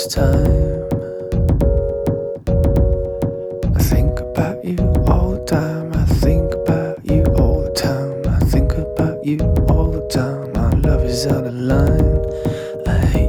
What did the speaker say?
this time. I think about you all the time. I think about you all the time. I think about you all the time. My love is on the line. I hate